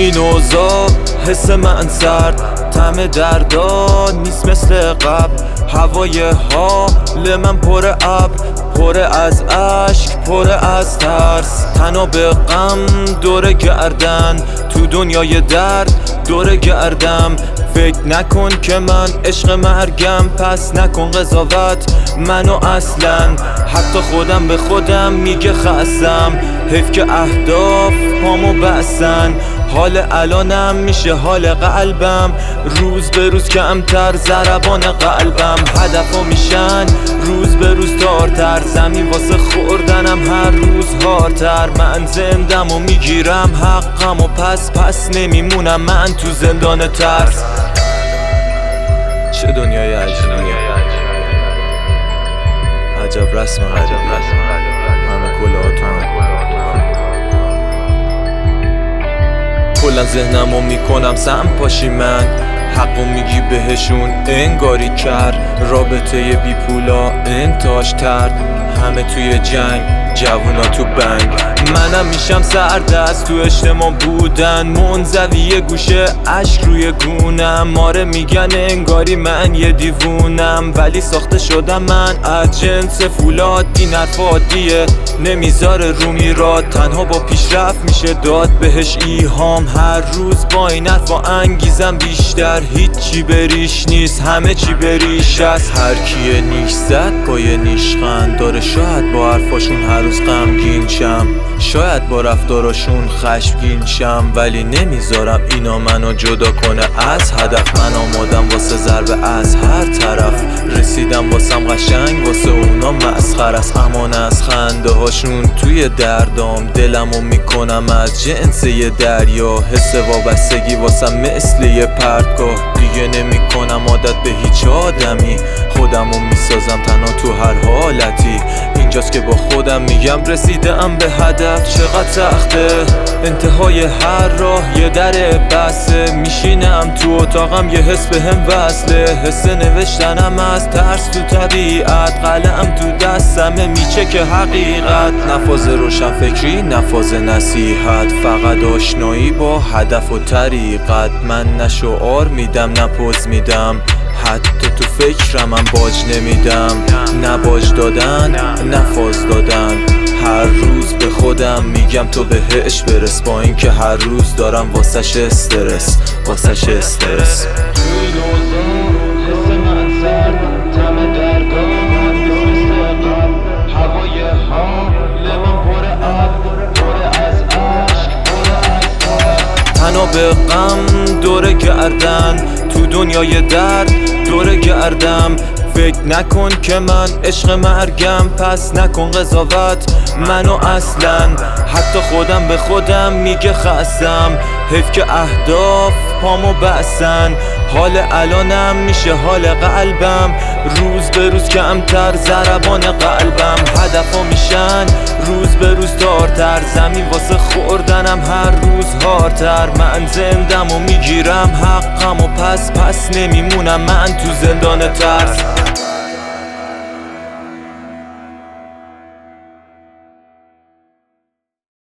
این اوضاع حس من سرد، طعم دردا نیست مثل قبل. هوای حال من پر ابر، پر از عشق، پر از ترس. تنها به غم دور گردن، تو دنیای درد دور گردم. فکر نکن که من عشق مرگم، پس نکن قضاوت منو اصلا. حتی خودم به خودم میگه خستم، حیف که اهداف پامو بستن. حال الانم میشه حال قلبم، روز به روز کمتر ضربان قلبم. هدفا میشن روز به روز تارتر، زمین واسه خوردنم هر روز هارتر. من زندم و میگیرم حقم و پس نمیمونم من تو زندان ترس. چه دنیای عجیبیه، عجب رسم همه کلاتون. کلا ذهنمو میکنم سم پاشی، من حقو میگی بهشون انگاری کرد. رابطه بی پولا انتاش ترد، همه توی جنگ جوونا تو بنگ. منم میشم سردست تو اجتماع بودن، منزوی گوشه اشک روی گونم. ماره میگن انگاری من یه دیوونم، ولی ساخته شدم من از جنس فولاد. این حرف عادیه نمیذاره رو میراد، تنها با پیشرفت میشه داد بهش ایهام. هر روز با این حرفا انگیزم بیشتر، هیچی بریش نیست همه چی بریش است. هر کیه نیش زد با یه نیشخند داره، شاید با حرفاشون هر روز غمگین شم، شاید با رفتاراشون خشمگین شم. ولی نمیذارم اینا منو جدا کنه از هدف. من آمادم واسه ضربه از هر طرف، رسیدم واسم قشنگ واسه اونا مسخره است. امان از خنده هاشون توی دردام، دلمو میکنم از جنس یه دریا. حس وابستگی واسم مثل یه پرتگاه، دیگه نمیکنم عادت به هیچ آدمی. خودمو میسازم تنها تو هر حالتی، اینجاست که با خودم میگم رسیدم به هدف. چقدر سخته انتهای هر راه یه در بسته، میشینم تو اتاقم یه حس بهم وصله. حس نوشتنم از ترس تو طبیعت، قلم تو دستمه میچه که حقیقت. نفاذ روشن فکری نفاذ نصیحت، فقط آشنایی با هدف و طریقت. من نه شعار میدم نه پوز میدم، حتی تو فکرم من باج نمیدم. نه باج دادن نه فاز دادن، هر روز به خودم میگم تو بهش برس، با این که هر روز دارم واسش استرس. تنها به غم دور گردن، تو دنیای درد دور گردم. فکر نکن که من عشق مرگم، پس نکن قضاوت منو اصلا. حتی خودم به خودم میگه خستم، حیف که اهداف پامو بستن. حال الانم میشه حال قلبم، روز به روز کمتر ضربان قلبم. هدفا میشن روز به روز تارتر، زمین واسه خوردنم هر روز هارتر. من زندم و میگیرم حقم و پس نمیمونم من تو زندان ترس.